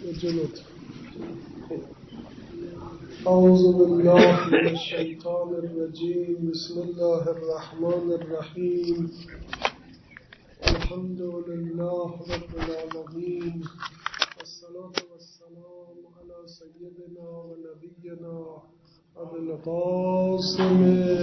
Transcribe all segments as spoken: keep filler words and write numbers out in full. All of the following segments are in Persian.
جلوت. اعوذ بالله من الشیطان الرجیم. بسم الله الرحمن الرحیم. الحمد لله رب العالمین. والصلاة والسلام على سيدنا ونبينا أبي القاسم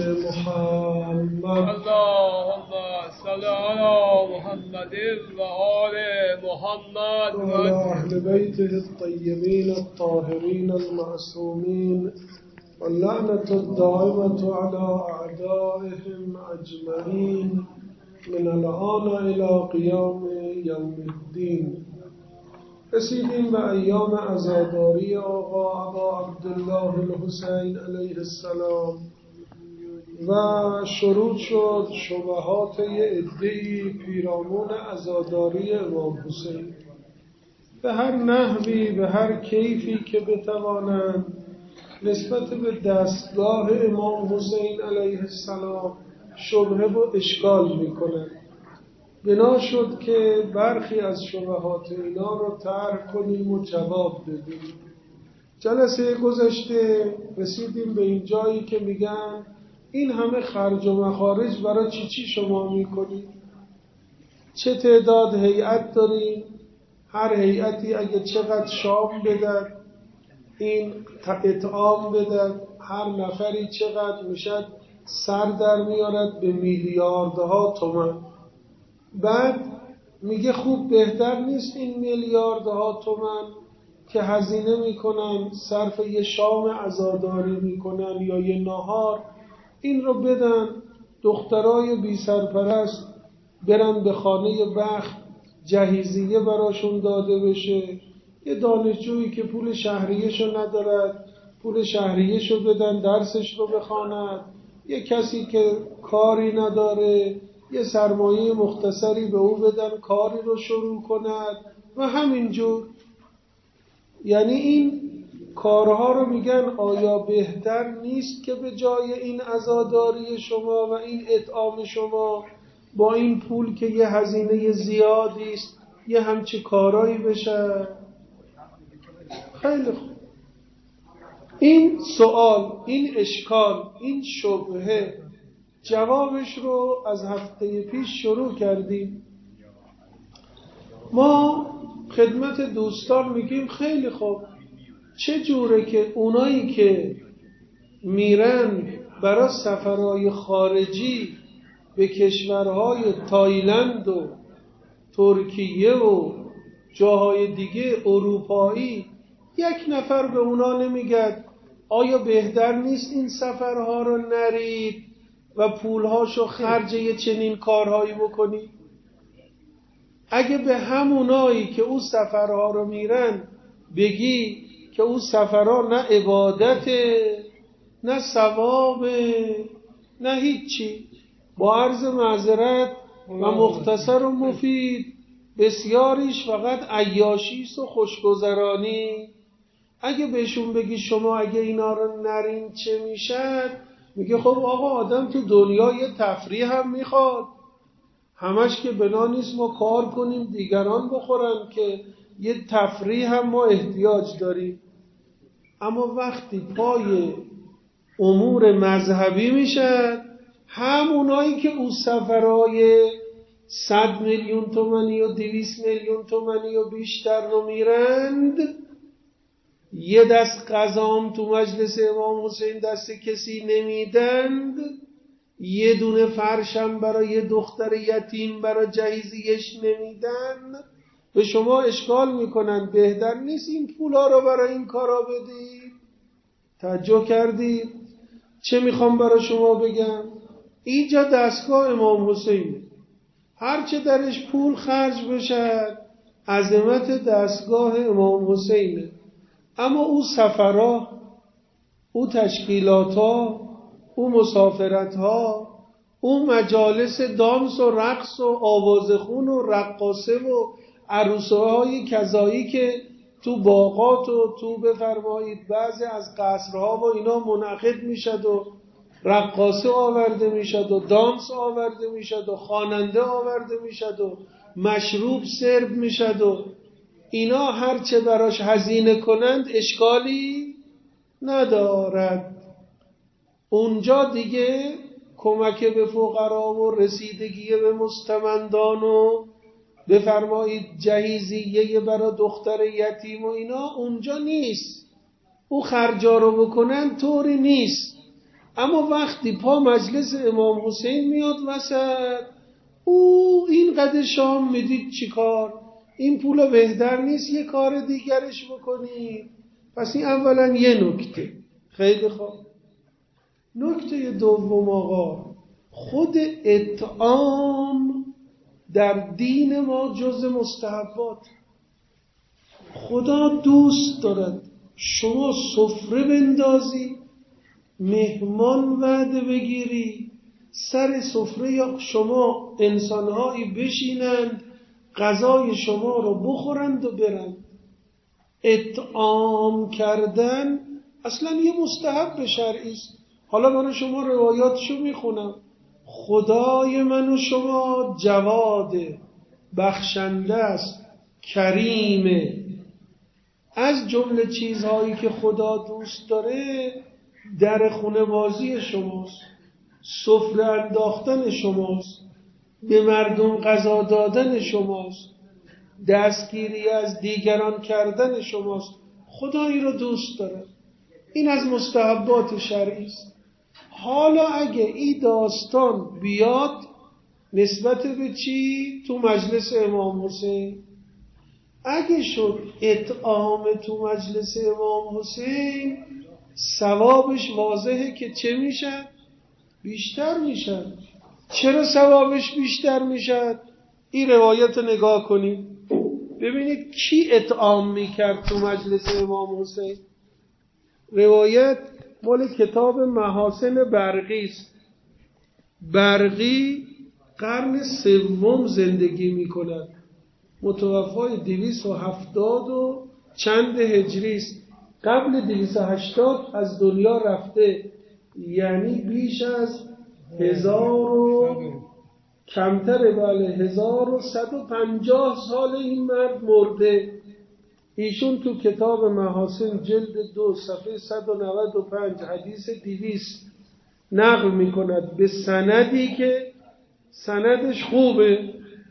محمد. اللهم صل على محمد وآل محمد وعلى أهل بيته الطيبين الطاهرين المعصومين، واللعنة الدائمة على أعدائهم أجمعين من الآن إلى قيام يوم الدين. رسیدیم به ایام عزاداری آقا ابا عبدالله الحسین علیه السلام و شروع شد شبهات یه عده‌ای پیرامون عزاداری امام حسین به هر نحوی، به هر کیفی که بتوانند نسبت به دستگاه امام حسین علیه السلام شبهه و اشکال میکنند. بنا شد که برخی از شبهات اینا رو طرح کنیم و جواب بدیم. جلسه گذشته رسیدیم به این جایی که میگن این همه خرج و مخارج برای چی چی شما میکنید؟ چه تعداد هیئت داریم؟ هر هیئتی اگه چقدر شام بدن، این اطعام بدن، هر نفری چقدر میشد سر در میارد به میلیاردها تومان. بعد میگه خوب بهتر نیست این میلیاردها تومان که هزینه میکنن صرف یه شام عزاداری میکنن یا یه نهار، این رو بدن دخترای بی سرپرست برن به خانه بخت جهیزیه براشون داده بشه. یه دانشجویی که پول شهریه‌شو ندارد پول شهریه‌شو بدن درسش رو بخواند. یه کسی که کاری نداره یه سرمایه مختصری به او بدن کاری رو شروع کند و همینجور. یعنی این کارها رو میگن آیا بهتر نیست که به جای این عزاداری شما و این اطعام شما با این پول که یه هزینه زیادی است یه همچی کارایی بشه؟ خیلی خوب. این سوال، این اشکال، این شبهه جوابش رو از هفته پیش شروع کردیم. ما خدمت دوستان میگیم خیلی خوب، چه جوره که اونایی که میرن برای سفرهای خارجی به کشورهای تایلند و ترکیه و جاهای دیگه اروپایی یک نفر به اونا نمیگد آیا بهتر نیست این سفرها رو نرید و پولهاشو خرج یه چنین کارهایی بکنی؟ اگه به همونایی که اون سفرها رو میرن بگی که اون سفرها نه عبادته نه ثوابه نه هیچی، با عرض معذرت و مختصر و مفید بسیاریش فقط عیاشیست و خوشگذرانی، اگه بهشون بگی شما اگه اینا رو نرین چه میشد؟ میگه خب آقا آدم تو دنیا یه تفریح هم میخواد، همش که بنا نیست ما کار کنیم دیگران بخورن، که یه تفریح هم ما احتیاج داریم. اما وقتی پای امور مذهبی میشد، همونایی که اون سفرهای صد میلیون تومانی و دویست میلیون تومانی و بیشتر رو میرند، یه دست غذام تو مجلس امام حسین دست کسی نمیدند، یه دونه فرشم برای یه دختر یتیم برای جهیزیش نمیدن، به شما اشکال میکنن بهتر نیست این پولا رو برای این کارا بدید؟ توجه کردید چه میخوام برای شما بگم؟ اینجا دستگاه امام حسینه، هرچه درش پول خرج بشه عظمت دستگاه امام حسینه. اما او سفرها، او تشکیلاتها، او مسافرتها، او مجالس دانس و رقص و آوازخون و رقاصه و عروسه های کذایی که تو باغات و تو بفرمایید بعضی از قصرها و اینا منعقد میشد و رقاصه آورده میشد و دانس آورده میشد و خواننده آورده میشد و مشروب سرو میشد و اینا هرچه براش هزینه کنند اشکالی ندارد. اونجا دیگه کمک به فقرا و رسیدگی به مستمندان و بفرمایید جهیزیه برای دختر یتیم و اینا اونجا نیست. او خرجا رو بکنن طوری نیست. اما وقتی پا مجلس امام حسین میاد وسط، او این قدر شام میدید چی کار؟ این پول بهتر نیست یه کار دیگرش بکنید؟ پس این اولا یه نکته. خیلی خوب. نکته دوم آقا، خود اطعام در دین ما جز مستحبات. خدا دوست دارد شما سفره بندازی، مهمان وعده بگیری، سر سفره یا شما انسانهایی بشینند غذای شما رو بخورند و برند. اطعام کردن اصلا یه مستحب شرعی است. حالا من شما روایاتشو میخونم. خدای من و شما جواد، بخشنده است، کریمه. از جمله چیزهایی که خدا دوست داره در خونه بازی شماست، سفره انداختن شماست، به مردم غذا دادن شماست، دستگیری از دیگران کردن شماست. خدا این رو دوست داره. این از مستحبات شرعی است. حالا اگه این داستان بیاد نسبت به چی؟ تو مجلس امام حسین، اگه شد اطعام تو مجلس امام حسین، ثوابش واضحه که چه میشن؟ بیشتر میشن. چرا ثوابش بیشتر میشن؟ این روایت نگاه کنید ببینید کی اطعام میکرد تو مجلس امام حسین. روایت مال کتاب محاسن برقی است. برقی قرن سوم زندگی میکند، متوفای دویست و هفتاد و چند هجری است. قبل دویست و هشتاد از دنیا رفته، یعنی بیش از هزار و کمتره، بله هزار و صد و پنجاه سال این مرد مرده. ایشون تو کتاب محاسن جلد دو صفحه صد و نود و پنج حدیث دویست نقل میکند به سندی که سندش خوبه.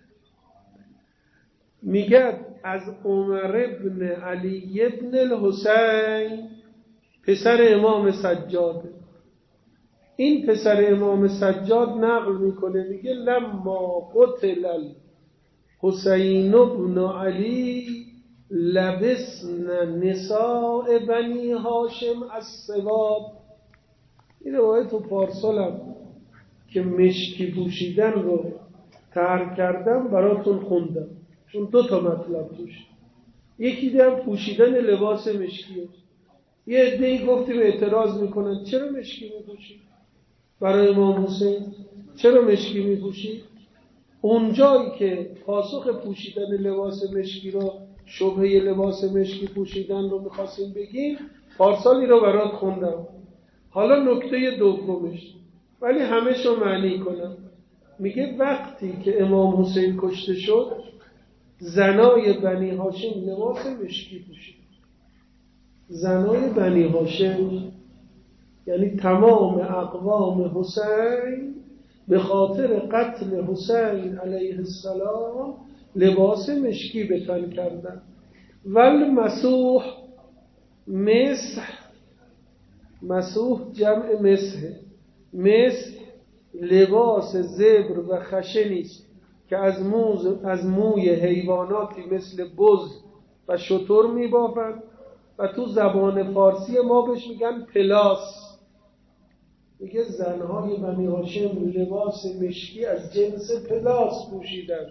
میگه از عمر ابن علی ابن الحسین، پسر امام سجاد. این پسر امام سجاد نقل میکنه، میگه لما قتل الحسین ابن علی لبسن نساء بنی هاشم السواد. این روایت تو پارسالم که مشکی پوشیدن رو ترک کردم براتون خوندم، چون دو تا مطلب توش. یکی دیدم پوشیدن لباس مشکیه. یه عده‌ای گفتیم اعتراض میکنن چرا مشکی میپوشی؟ برای امام حسین چرا مشکی میپوشی؟ اونجایی که پاسخ پوشیدن لباس مشکی رو، شبهه لباس مشکی پوشیدن رو میخواستیم بگیم، پارسالی رو برات خوندم. حالا نکته دومش، ولی همه‌شو معنی کنم. میگه وقتی که امام حسین کشته شد، زنای بنی هاشم لباس مشکی پوشید. زنای بنی هاشم یعنی تمام اقوام حسین به خاطر قتل حسین علیه السلام لباس مشکی به تن کردن. ول مسوح، مسح، مسوح جمع مسح، مسح لباس زبر و خشنی است که از موز از موی حیواناتی مثل بز و شتر میبافند و تو زبان فارسی ما بهش میگن پلاس. میگه زنهای بنی هاشم لباس مشکی از جنس پلاس پوشیدن.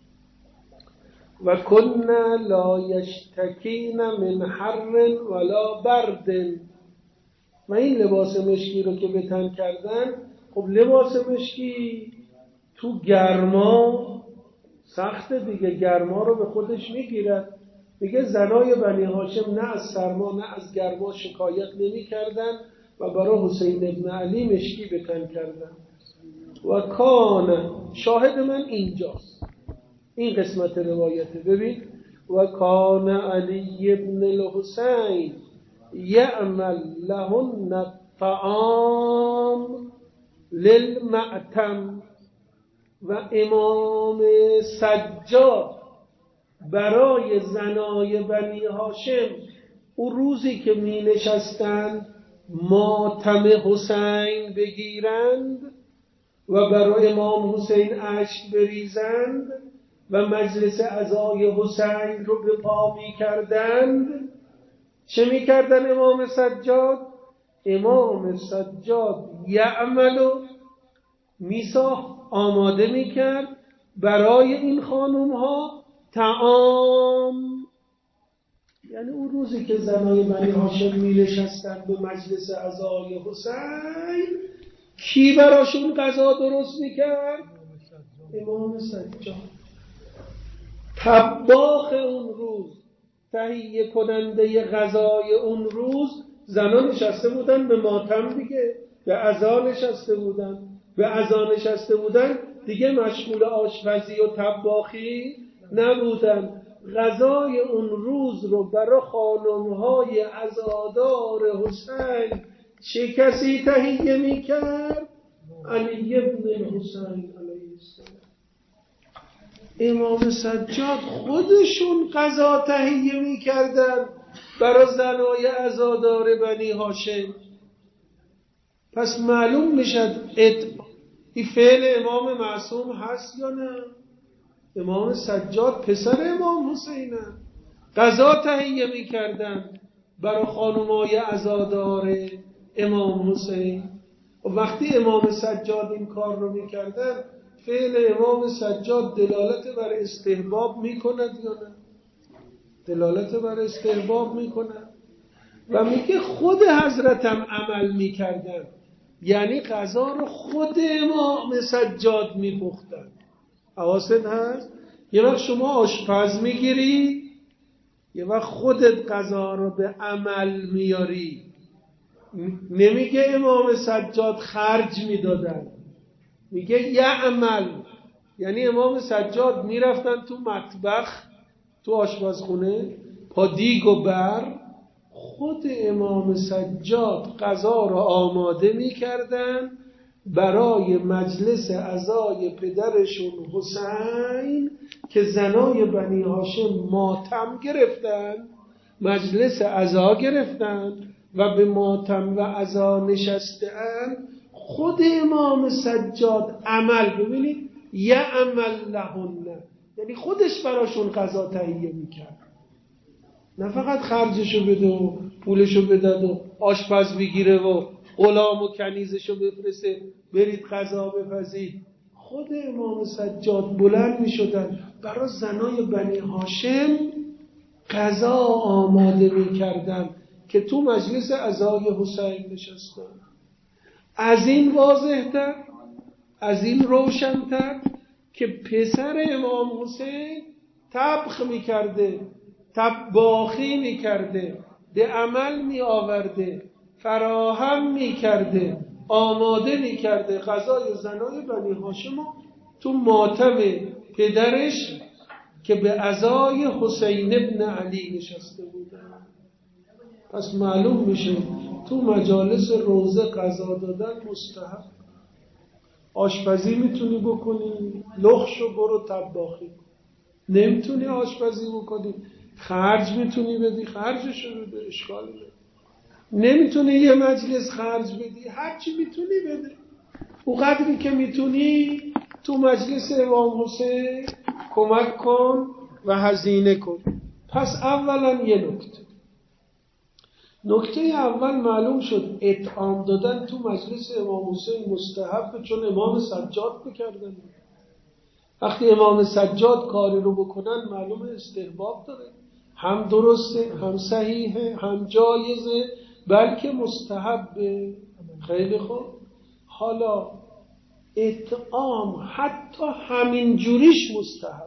و کن لا یشتکین من حر ولا برد. و این لباس مشکی رو که به تن کردن، خب لباس مشکی تو گرما سخت دیگه، گرما رو به خودش میگیرد. میگه زنای بنی هاشم نه از سرما نه از گرما شکایت نمی کردن و برای حسین ابن علی مشکی به تن کردن. و کان، شاهد من اینجاست، این قسمت روایته. ببین و کان علی ابن الحسین یعمل لهن الطعام للمعتم. و امام سجاد برای زنای بنی هاشم اون روزی که می نشستند ماتم حسین بگیرند و برای امام حسین اشک بریزند و مجلس عزای حسین رو به پا می کردند، چه می کردن امام سجاد؟ امام سجاد یعملو میساخت، آماده می کرد برای این خانوم ها طعام. یعنی اون روزی که زنای بنی هاشم می نشستن به مجلس عزای حسین، کی براشون غذا درست می کرد؟ امام سجاد. طباخ اون روز، تهیه کننده غذای اون روز، زنان نشسته بودن به ماتم دیگه، به عزا نشسته بودن، به عزا نشسته بودن دیگه، مشغول آشپزی و طباخی نبودن. غذای اون روز رو برای خانم‌های عزادار حسین چه کسی تهیه می‌کرد؟ علی ابن الحسین علیه السلام. امام سجاد خودشون غذا تهیه می‌کردن برای زنای عزادار بنی هاشم. پس معلوم میشد این فعل امام معصوم هست یا نه؟ امام سجاد پسر امام حسینه، غذا تهیه میکردن برای خانمای عزادار امام حسین. و وقتی امام سجاد این کار رو میکردن، فعل امام سجاد دلالت بر استحباب میکند یا نه؟ دلالت بر استحباب میکند. و میگه خود حضرتم عمل میکردن، یعنی غذا رو خود امام سجاد میپختن. حواست هست؟ یه وقت شما آشپز میگیری، یه وقت خودت غذا رو به عمل میاری. نمیگه امام سجاد خرج میدادن، میگه یه عمل، یعنی امام سجاد میرفتن تو مطبخ، تو آشپزخونه، پا دیگ و بر، خود امام سجاد غذا را آماده می‌کردن برای مجلس عزای پدرشون حسین که زنای بنی هاشم ماتم گرفتن، مجلس عزا گرفتن و به ماتم و عزا نشسته‌اند. خود امام سجاد عمل، ببینید یه عمل لهن، یعنی خودش براشون غذا تهیه می‌کرد، نه فقط خرجشو بده و پولشو بده و آشپز بگیره و غلام و کنیزشو بفرسته برید غذا بپزید. خود امام سجاد بلند می شدن برای زنای بنی هاشم غذا آماده می کردن که تو مجلس عزای حسین نشستن. از این واضح‌تر، از این روشن‌تر که پسر امام حسین طبخ می کرده، طباخی می کرده، به عمل می آورده، فراهم می کرده، آماده می کرده غذای زنای بنی هاشم تو ماتم پدرش که به عزای حسین ابن علی نشسته بودن. پس معلوم میشه تو مجالس روزه غذا دادن مستحب. آشپزی میتونی بکنی، لخشو برو طباخی. نمیتونی آشپزی بکنی، خرج میتونی بدی، خرجشو بده، اشکالی نداره. نمیتونی یه مجلس خرج بدی، هرچی میتونی بده. او قدری که میتونی تو مجلس امام حسین کمک کن و هزینه کن. پس اولا یه نکته نکته اول معلوم شد اطعام دادن تو مجلس امام حسین مستحب، چون امام سجاد بکردن. وقتی امام سجاد کاری رو بکنن معلومه استحباب داره، هم درسته، هم صحیحه، هم جایزه، بلکه مستحبه. خیلی خوب. حالا اطعام حتی همین جوریش مستحب.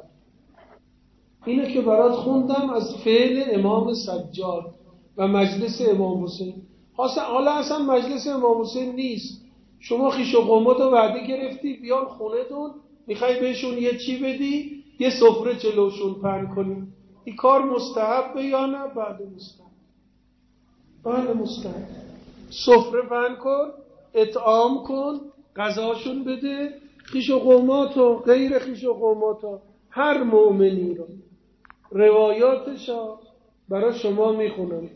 اینه که برات خوندم از فعل امام سجاد و مجلس امام حسین. حالا اصلا مجلس امام حسین نیست، شما خیش و قومت و وعده گرفتی بیان خونه دون، میخوای بهشون یه چی بدی، یه سفره جلوشون پهن کنی، این کار مستحبه یا نه؟ بعد مستحب، بعد مستحب. سفره بند کن، اطعام کن، غذاشون بده، خویش و قومات و غیر خویش و قومات ها، هر مؤمنی رو. روایاتش ها برای شما میخونم.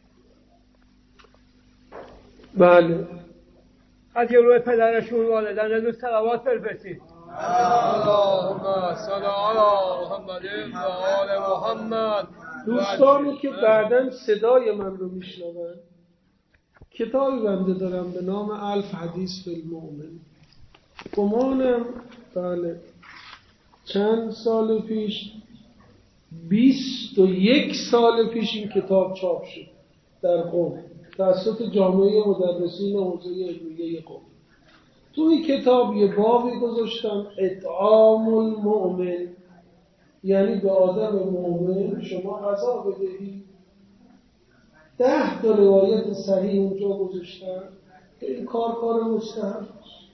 بله. از یه روی پدرشون والدن ازون صلوات بفرستید. اللهم صل علی محمد و آل محمد. دوستانی که بعداً صدای من رو میشنون، کتابی بنده دارم به نام الف حدیث فی المؤمن. گمانم بله چند سال پیش، بیست و یک سال پیش این کتاب چاپ شد در قم توسط جامعه مدرسین حوزه علمیه قم. تو این کتاب یه بابی گذاشتم اطعام المؤمن، یعنی به آدم مؤمن شما غذا بدهید. ده تا روایت صحیح اونجا گذاشتم که این کار کار مستحب،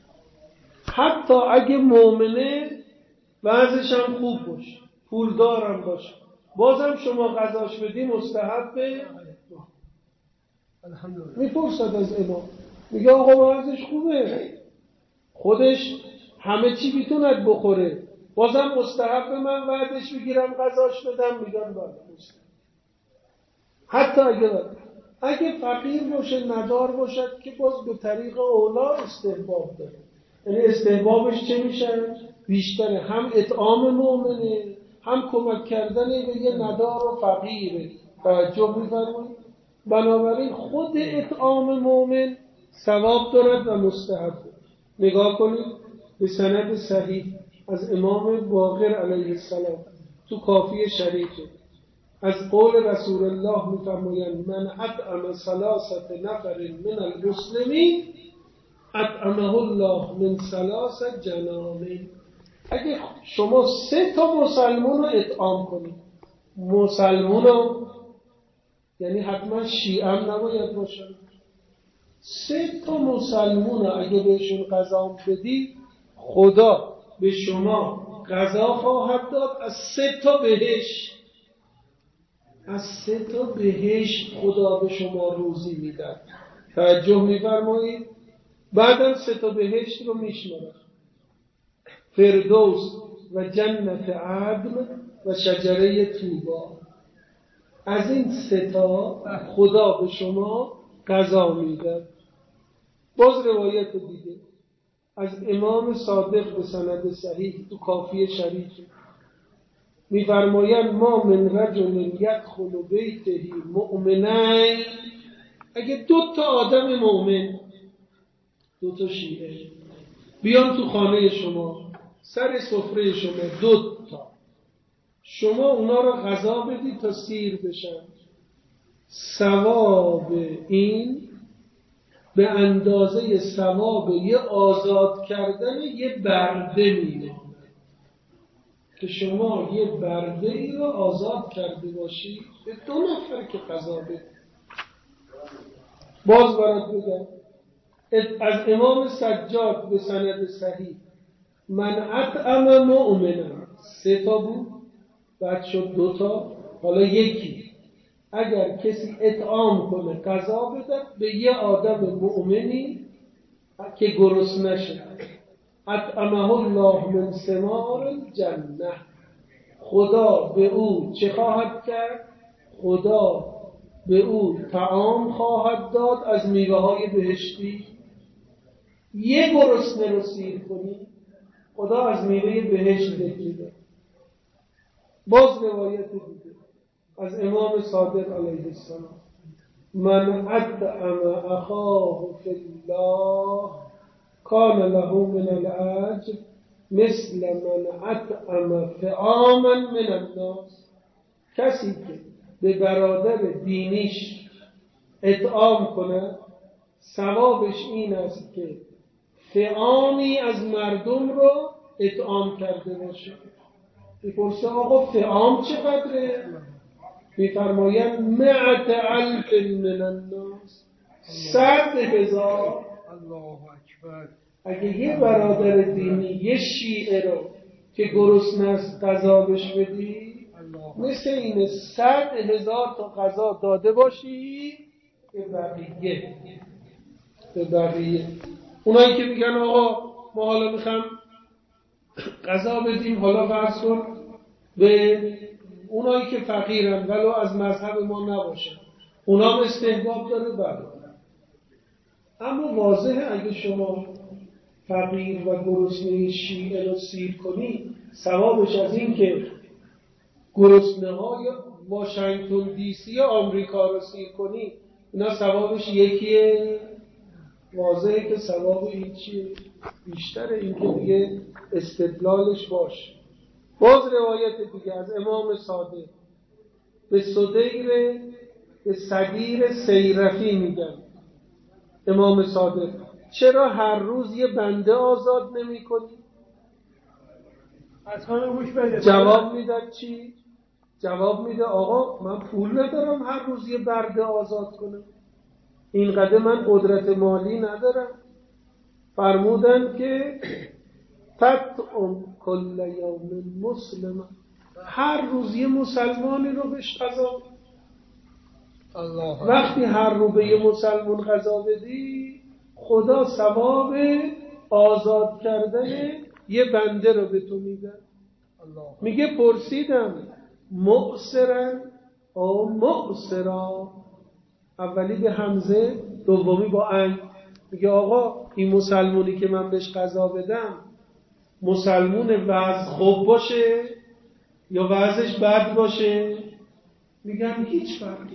حتی اگه مؤمنه وضعش هم خوب باشه، پولدارم باشه، بازم شما غذاش بدی مستحبه. الحمدلله. میپرسد از امام، میگه آقا وضعش خوبه، خودش همه چی میتوند بخوره، بازم مستحب من وعدش بگیرم غذاش بدم؟ میگم بله مستحب. حتی اگه اگه فقیر باشه، ندار باشد، که باز به طریق اولا استحباب داره. یعنی استحبابش چه میشه؟ بیشتره، هم اطعام مؤمنه، هم کمک کردن به یه ندار و فقیره. توجه می‌فرمایید؟ بنابراین خود اطعام مؤمن ثواب دارد و مستحب. نگاه کنید به سند صحیح از امام باقر علیه السلام تو کافی شریفه، از قول رسول الله می‌فرمایند من اطعم ثلاثه نفر من المسلمین اطعمه الله من ثلاث جنامین. اگه شما سه تا مسلمان رو اطعام کنید، مسلمان رو یعنی حتما شیعه هم نباید باشن، سه تا مسلمان رو اگه بهشون غذا بدید، خدا به شما غذا خواهد داد از سه تا بهشت. از سه تا بهشت خدا به شما روزی میدن. توجه می‌فرمایید؟ بعدم سه تا بهشت رو میشمارن: فردوس و جنت عدن و شجره طوبی. از این سه تا خدا به شما غذا میده. باز روایت دیگه از امام صادق به سند صحیح تو کافی شریف می‌فرمایند ما من رجل یدخل بیته مؤمنین، اگه دو تا آدم مؤمن، دو تا شیعه بیان تو خانه شما، سر سفره شما دو تا، شما اونا رو غذا بدید تا سیر بشن، ثواب این به اندازه ثواب یه آزاد کردن یه برده میمونه. که شما یه برده ای رو آزاد کرده باشی به دو نفر که غذا بدید. باز برات بگم از امام سجاد به سند صحیح من اطعم مؤمنا، سه تا بود بعد شد دو تا، حالا یکی. اگر کسی اطعام کنه غذا بده به یه آدم مؤمنی که گرسنه نشه، اطعمه الله من ثمار الجنه، خدا به او چه خواهد کرد؟ خدا به او طعام خواهد داد از میوه های بهشتی. یه گرسنه رو سیر کنی خدا از میوه بهشت میده. باز روایت دیگه از امام صادق علیه السلام من اطعم اخاه فی الله کان له من الاجر مثل من اطعم طعاما من الناس. کسی که به برادر دینیش اطعام کنه ثوابش این است که طعامی از مردم رو اطعام کرده باشه. میپرسه آقا طعام چقدره؟ میفرمایند مئت الف من الناس، صد هزار. الله اکبر. اگه یه برادر دینی یه شیعه رو که گرسنه است غذا بهش بدی، مثل این صد هزار تا غذا داده باشی به بقیه به بقیه اونایی که میگن آقا ما حالا میخوام غذا بدیم، حالا فرض کن به اونایی که فقیرن ولو از مذهب ما نباشن، اونا هم استحباب داره بله. اما واضحه اگه شما فقیر و گرسنه شیعه رو سیر کنی، ثوابش از این که گرسنه های واشنگتن دی سی آمریکا رو سیر کنی، اینا ثوابش یکیه. واضحه که ثواب این چیه؟ بیشتره. این که دیگه استدلالش باشه. باز روایت دیگه از امام صادق به صدیر به صدیر سیرفی میگن امام صادق چرا هر روز یه بنده آزاد نمی کنی؟ جواب میداد چی؟ جواب میده آقا من پول ندارم هر روز یه بنده آزاد کنم، اینقدر من قدرت مالی ندارم. فرمودن که تطعم کل یوم مسلم، هر روز یه مسلمانی رو بهش غذا. وقتی هر رو به یه مسلمان غذا بدی، خدا ثواب آزاد کردن یه بنده رو به تو میده. میگه پرسیدم مؤسرن او مؤسرا، اولی به همزه دومی با ان. میگه آقا این مسلمونی که من بهش غذا بدم مسلمون وضع خوب باشه یا وضعش بد باشه؟ میگن هیچ فرقی.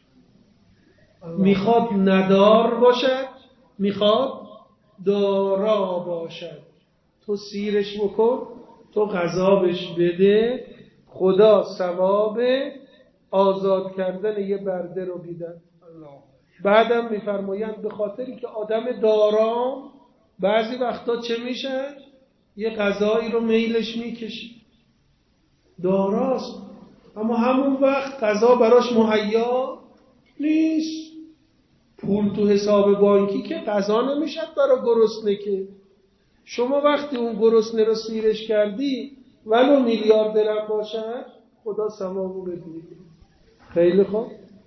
میخواد ندار باشد میخواد دارا باشد، تو سیرش بکن، تو غذا بهش بده، خدا ثواب آزاد کردن یه برده رو میدن. بعدم میفرمایند به خاطری که آدم دارام بعضی وقتا چه میشه؟ یه غذایی رو میلش میکشه، داراست اما همون وقت غذا براش مهیا نیست. پول تو حساب بانکی که غذا نمیشد برای گرسنه که. شما وقتی اون گرسنه رو سیرش کردی ولو میلیارد درم باشد خدا ثوابو بده. خیلی خوب.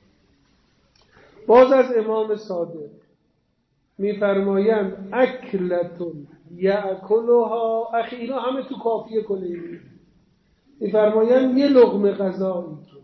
باز از امام صادق میفرمایند اکلتون یاکلها اخی، اینا همه تو کافیه کلیمی. میفرمایند یه لقمه غذایی که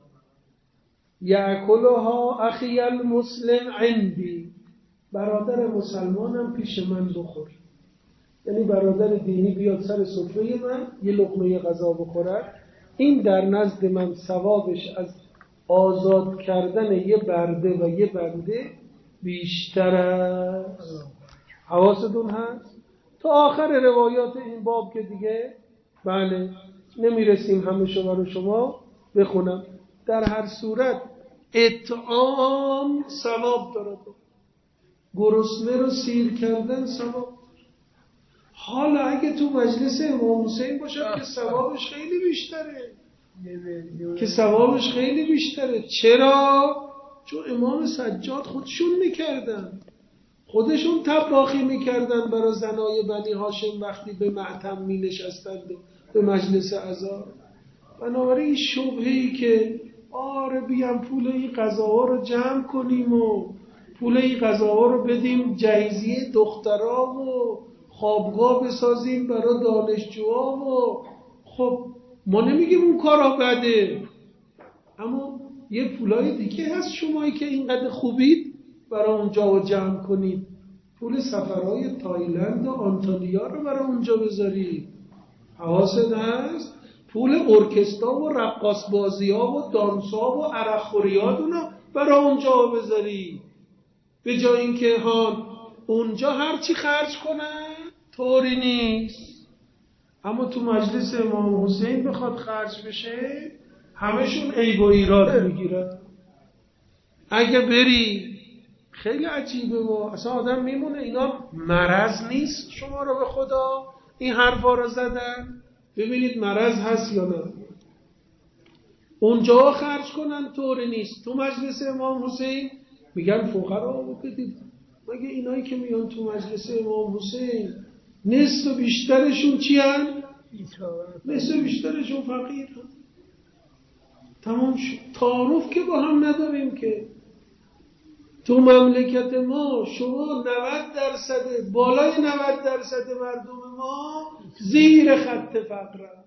یاکلها اخی المسلم عندی، برادر مسلمانم پیش من بخور، یعنی برادر دینی بیاد سر سفره من یه لقمه غذا بخورد، این در نزد من ثوابش از آزاد کردن یه برده و یه بنده بیشتر است. حواستون هست؟ تا آخر روایات این باب که دیگه بله نمیرسیم همه شما رو شما بخونم. در هر صورت اطعام ثواب داره، گرسنه رو سیر کردن ثواب. حالا اگه تو مجلس امام حسین باشد که ثوابش خیلی بیشتره، که ثوابش خیلی بیشتره. چرا؟ چون امام سجاد خودشون میکردن، خودشون طباخی میکردن برای زنای بنی هاشم وقتی به معتم می نشستند و به مجلس عزا. بنابراین شبهه‌ای که آره بیام پول این غذاها رو جمع کنیم و پول این غذاها رو بدیم جهیزیه دخترها و خوابگاه بسازیم برای دانشجوها و خب ما نمیگیم اون کارا بده، اما یه پولای دیگه هست شمایی که اینقدر خوبید برای اونجا رو جمع کنید، پول سفرهای تایلند و آنتالیا رو برای اونجا بذارید. حواست هست؟ پول ارکسترا و رقاص بازی ها و دانس ها و عرق خوری ها رو برای اونجا بذارید، به جای اینکه ها اونجا هر چی خرج کنن. طوری نیست. اما تو مجلس امام حسین بخواد خرج بشه همشون عیب و ایراد میگیرن. اگه بری خیلی عجیبه و اصلا آدم میمونه اینا مرض نیست شما رو به خدا این حرفا رو زدن. ببینید مرض هست یا نه. اونجا خرج کنن طوری نیست. تو مجلس امام حسین میگن فقرا رو بدید. مگه اینایی که میان تو مجلس امام حسین نصف بیشترشون چی هن؟ نصف بیشترشون فقیر هن. تمام شد. تعارف که با هم نداریم که. تو مملکت ما شما نود درصد بالای نود درصد مردم ما زیر خط فقرن،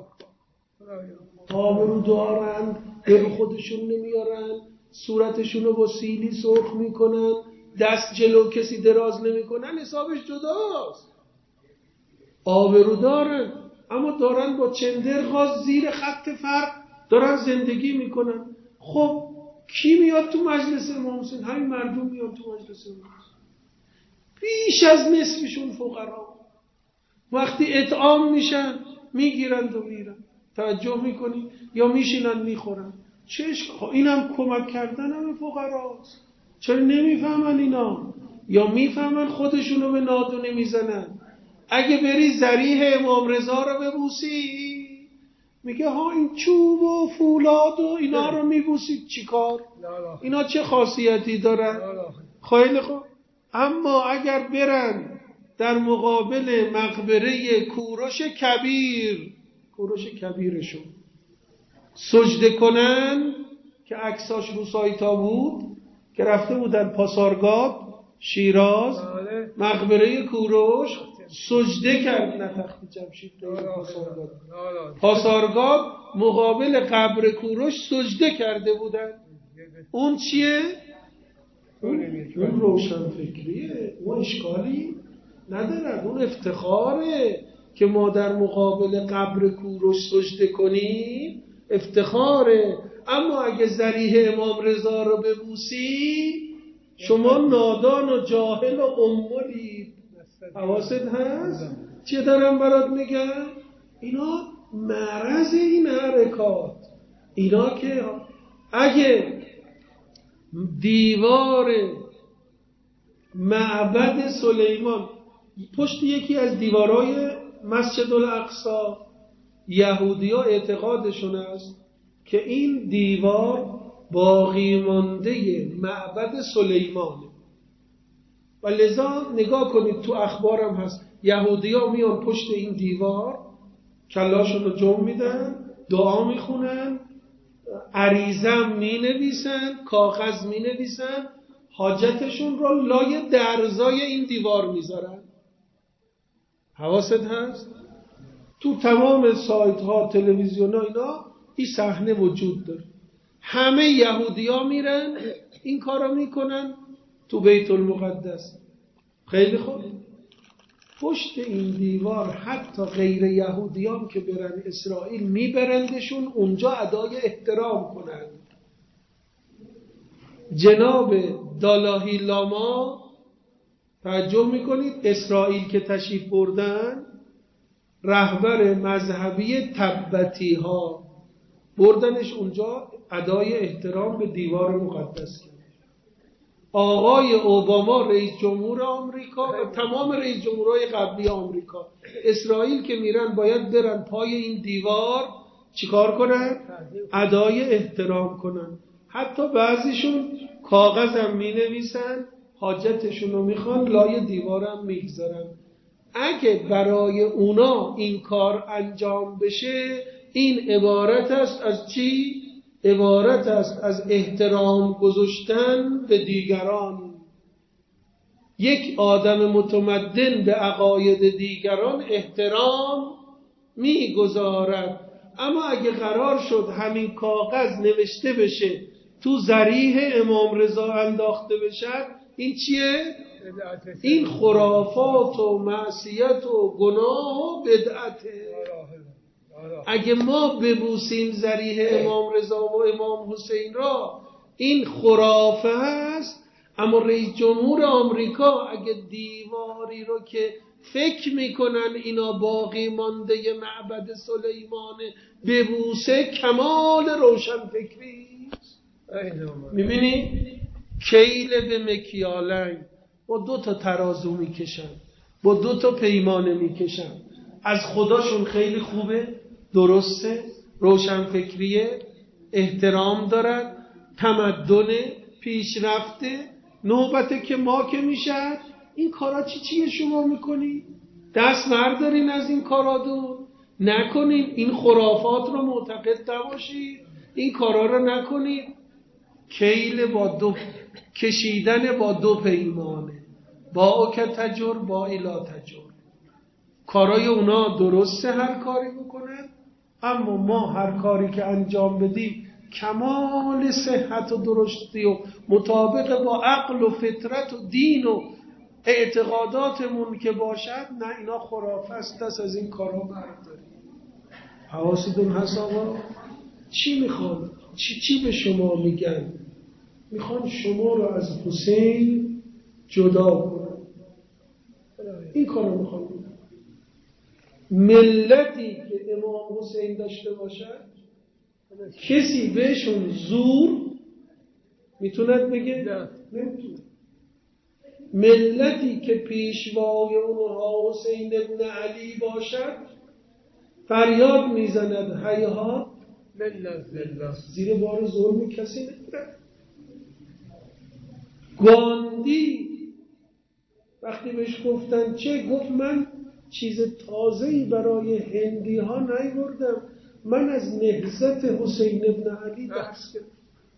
آبرو دارن، به خودشون نمیارن، صورتشون رو با سیلی سرخ میکنن، دست جلو کسی دراز نمیکنن، حسابش جداست. آبرو دارن اما دارن با چندرغاز زیر خط فقر دارن زندگی میکنن. خب کی میاد تو مجلس امام حسین؟ همین مردم میاد تو مجلس امام حسین. بیش از نصفشون فقرا. وقتی اطعام میشن میگیرند و میرن. توجه میکنی؟ یا میشینن میخورن. چش اینم کمک کردن هم فقراست. چرا نمیفهمن اینا؟ یا میفهمن خودشونو به نادونی میزنن. اگه بری ذریح امام رضا رو ببوسی میگه ها این چوب و فولاد و اینا رو میبوسید چیکار؟ اینا چه خاصیتی دارن؟ خیلی خوب. اما اگر برن در مقابل مقبره کوروش کبیر، کوروش کبیرشون سجده کنن که عکساش رو سایتا بود که رفته بودن پاسارگاد شیراز، مقبره کوروش سجده کرد. نه تخت جمشید پاسارگاد پاسارگاد مقابل قبر کوروش سجده کرده بودن. اون چیه؟ اون, اون روشن فکریه. اون اشکالی ندارد. اون افتخاره که ما در مقابل قبر کوروش سجده کنیم، افتخاره. اما اگه ذریح امام رضا رو ببوسی شما نادان و جاهل و امولید. حواست هست؟ چه دارم برات میگم؟ اینا مرض این حرکات. اینا که اگه دیوار معبد سلیمان پشت یکی از دیوارهای مسجد الاقصی یهودی‌ها اعتقادشون است که این دیوار باقی مانده معبد سلیمانه و لذا نگاه کنید تو اخبارم هست یهودی‌ها میان پشت این دیوار کلاشون رو جمع میدن، دعا میخونن، عریضم مینویسن، کاغذ مینویسن، حاجتشون رو لای درزای این دیوار میذارن. حواست هست؟ تو تمام سایت ها، تلویزیون ها اینا این صحنه وجود داره. همه یهودی ها میرن این کارو میکنن تو بیت المقدس. خیلی خوب. پشت این دیوار حتی غیر یهودی هم که برن اسرائیل میبرندشون اونجا ادای احترام کنن. جناب دالاهی لاما توجه میکنید اسرائیل که تشریف بردن رهبر مذهبی تبتی ها بردنش اونجا ادای احترام به دیوار مقدس کرد. آقای اوباما رئیس جمهور آمریکا و تمام رئیس جمهورهای قبلی آمریکا اسرائیل که میرن باید برن پای این دیوار چیکار کنن؟ ادای احترام کنن. حتی بعضیشون کاغذم می نویسن، حاجتشون رو میخوان، لای دیوارم میگذارن. اگه برای اونا این کار انجام بشه این عبارت است از چی؟ عبارت است از احترام گذاشتن به دیگران. یک آدم متمدن به عقاید دیگران احترام میگذارد. اما اگه قرار شد همین کاغذ نوشته بشه تو ذریح امام رضا انداخته بشه این چیه؟ این خرافات و معصیت و گناه و بدعته. اگه ما ببوسیم ذریح امام رضا و امام حسین را این خرافه هست. اما رئیس جمهور آمریکا اگه دیواری رو که فکر میکنن اینا باقی مانده معبد سلیمانه ببوسه کمال روشن فکری. میبینی؟ کیل به مکیالنگ با دو تا ترازو میکشن، با دو تا پیمانه میکشن. از خداشون خیلی خوبه، درسته، روشن فکریه، احترام دارد، تمدن پیشرفته. نوبته که ما که میشد این کارا چی چیه شما میکنی؟ دست بردارین از این کارا دو نکنین. این خرافات رو معتقد نباشید. این کارا رو نکنید. کیل با دو کشیدن با دو پیمانه، با او که تجر با ایلا تجر. کارای اونا درسته هر کاری بکنن، اما ما هر کاری که انجام بدیم کمال صحت و درستی و مطابق با عقل و فطرت و دین و اعتقاداتمون که باشد، نه اینا خرافه است، دست از این کارا برداریم. حواستون هست آقا؟ چی میخوان؟ چی چی به شما میگن؟ میخوان شما رو از حسین جدا کنن. این کارو میخوان بکنن. ملتی که امام حسین داشته باشد کسی بهشون زور میتوند بگه؟ نه نمیتونه. ملتی که پیشوای اونها حسین ابن علی باشد فریاد میزند هیهات ملت، زیر بار ظلم کسی نمیره. گاندی وقتی بهش گفتن چه، گفت من چیز تازه‌ای برای هندی ها نیاوردم، من از نهضت حسین ابن علی درس گرفتم.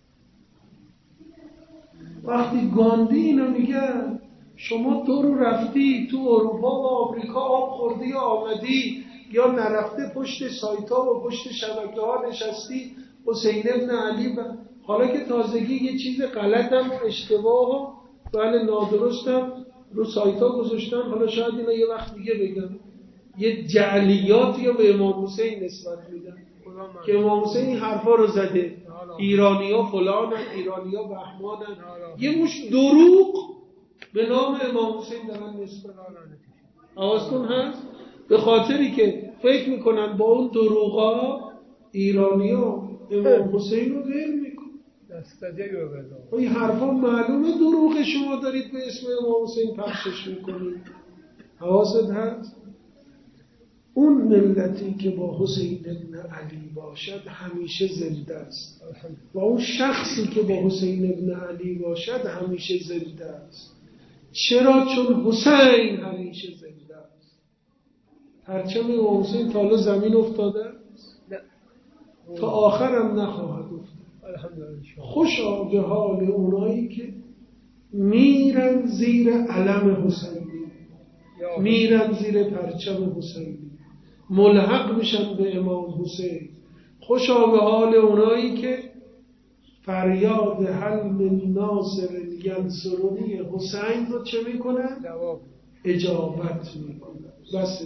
وقتی گاندی اینو میگه، شما دور رفتی تو اروپا و آمریکا آب خوردی آمدی، یا نرفته پشت سایتا و پشت شبکه ها نشستی حسین ابن علی ب... حالا که تازگی یه چیز غلطم اشتباه و بله نادرستم رو سایتا گذاشتن، حالا شاید اینا یه وقت دیگه بگم، یه جعلیاتی رو به امام حسین نسبت میدن که امام حسین این حرفا رو زده، ایرانیا فلانن، ایرانیا بهمانن، یه مش دروغ به نام امام حسین دارن نسبت میدن. حواستون هست؟ به خاطری که فکر میکنن با اون دروغا ایرانیا امام حسین رو ول میکنن. این حرفا معلومه دروغ، شما دارید به اسم امام حسین پخشش میکنید. حواست هست؟ اون ملتی که با حسین ابن علی باشد همیشه زنده است و اون شخصی که با حسین ابن علی باشد همیشه زنده است. چرا؟ چون حسین همیشه زنده است. پرچم امام حسین تا حالا زمین افتاده؟ نه. تا آخرم نخواهد افتاد. خوشا به حال اونایی که میرن زیر علم حسینی، میرن زیر پرچم حسینی، ملحق میشن به امام حسین. خوشا به حال اونایی که فریاد حل من ناصر ینصرنی حسین رو چه میکنن؟ اجابت میکنن. بس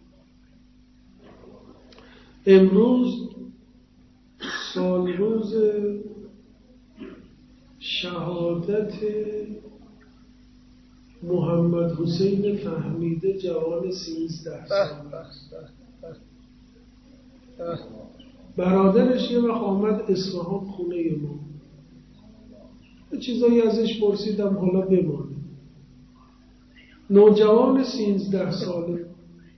امروز سال روز شهادت محمد حسین فهمیده، جوان سیزده ساله است. برادرش یه وقت آمد اصفهان خونه ما، چیزایی ازش پرسیدم، حالا بمانه. نوجوان سیزده ساله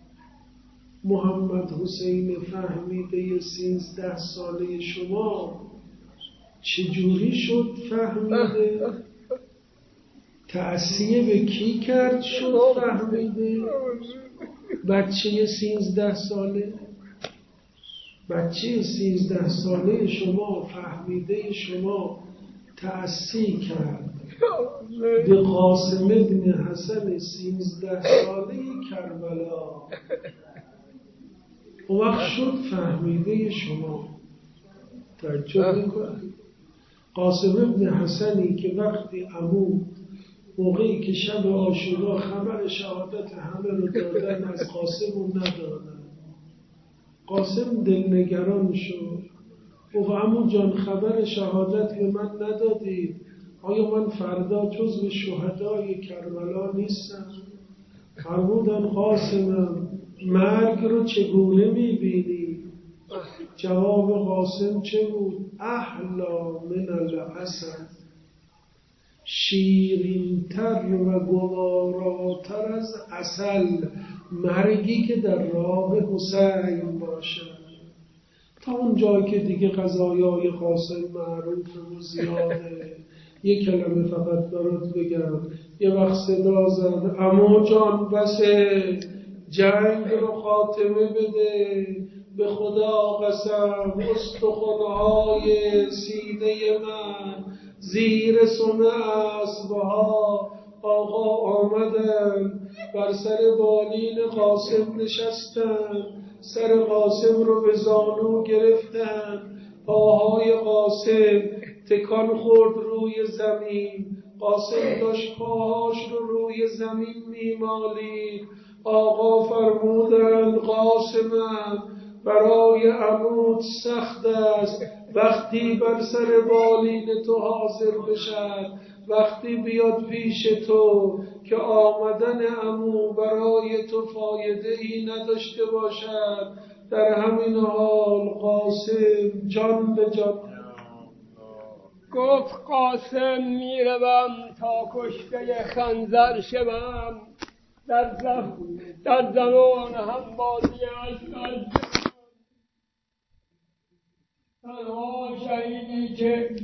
محمد حسین فهمیده سیزده ساله شما چجوری شد فهمیده؟ تأثیر به کی کرد شد فهمیده؟ بچه سیزده ساله بچه سیزده ساله شما فهمیده شما تأثیر کرد به قاسم ابن حسن سیزده ساله کربلا. اون وقت شد فهمیده شما. تعجب میکنید قاسم ابن حسنی که وقتی عمو موقعی که شب عاشورا خبر شهادت همه رو دادن از قاسم رو ندادن، قاسم دلنگران شد، گفت عمو جان خبر شهادت به من ندادید، آیا من فردا جزو شهدای کربلا نیستم؟ فرمودن قاسمم مرگ رو چگونه میبینی؟ جواب قاسم چه بود؟ احلا من العسل، شیرین‌تر و گواراتر از عسل مرگی که در راه حسین باشد. تا اون جایی که دیگه قضایای قاسم معروفه و زیاده، یک کلمه فقط برات بگم. یه وقت صدا زد عمو جان بسه، جنگ رو خاتمه بده، به خدا قسم استخوان‌های سینه من زیر سم اسبها آقا آمدن، بر سر بالین قاسم نشستن، سر قاسم رو به زانو گرفتن، پاهای قاسم تکان خورد روی زمین، قاسم داشت پاهاش رو روی زمین میمالید. آقا فرمودن قاسمم برای عمود سخت است وقتی بر سر بالین تو حاضر بشد، وقتی بیاد پیش تو که آمدن عمو برای تو فایده ای نداشته باشد. در همین حال قاسم جان به جان گفت قاسم میروم تا کشته خنجر شوم، در زم در زمان هم بازی از تنها شهیدی که